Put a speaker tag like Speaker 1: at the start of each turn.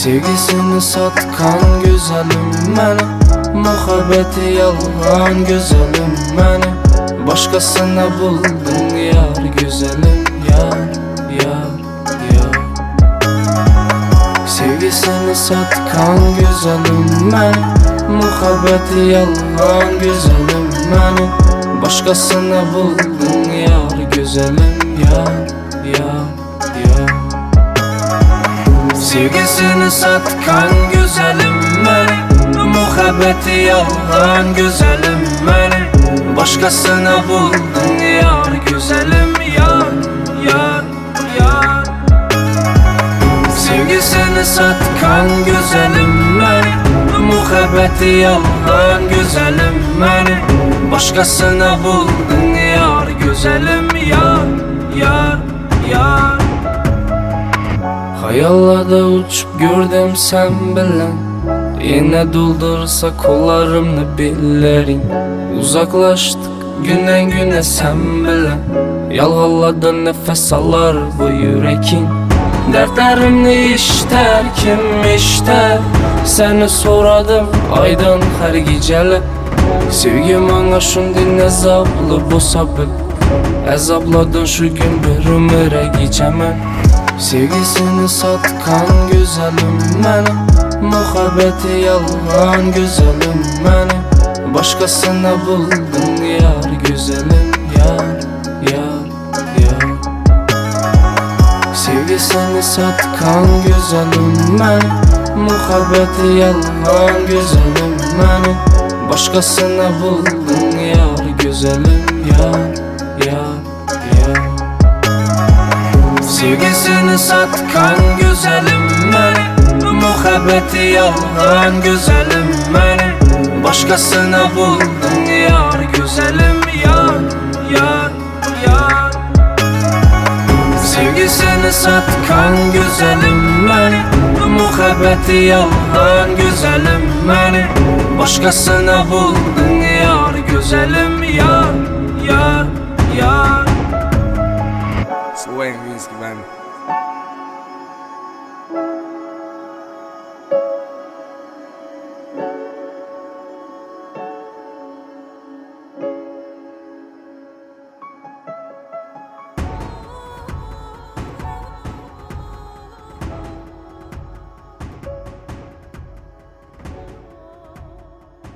Speaker 1: Sevgisini satkan güzelim meni, muhabbeti yalan güzelim meni. Başkasına buldun yar güzelim, yar, yar, yar. Sevgisini satkan güzelim meni, muhabbeti yalan güzelim meni. Başkasına buldun yar güzelim, yar, yar, yar. Sevgisini satkan güzelim meni, muhabbeti yalan güzelim meni. Başkasına buldun yar güzelim, yar, yar, yar. Sevgisini satkan güzelim meni, muhabbeti yalan güzelim meni. Başkasına buldun yar güzelim, yar, yar, yar. Hayallarda uçup gördüm sen bilen, yine doldursa kollarımla billerin. Uzaklaştık günden güne sen bilen, yalğaladan nefes alır bu yürekin. Dertlerimni işter kim işter, seni soradım aydan her geceli. Sevgim ana şundan azaplı bolsa bil, azapladın şu gün bir ömüre geçemem. Sevgisini satkan güzelim meni, muhabbeti yalan güzelim meni. Başkasına buldun yar güzelim, yar, yar, yar. Sevgisini satkan güzelim meni, muhabbeti yalan güzelim meni. Başkasına buldun yar güzelim, yar, yar, yar. Sevgisini satkan güzelim meni, muhabbeti yalan güzelim meni. Başkasına buldun yar güzelim, yar, yar, yar. Sevgisini satkan güzelim meni, muhabbeti yalan güzelim meni. Başkasına buldun yar güzelim, yar.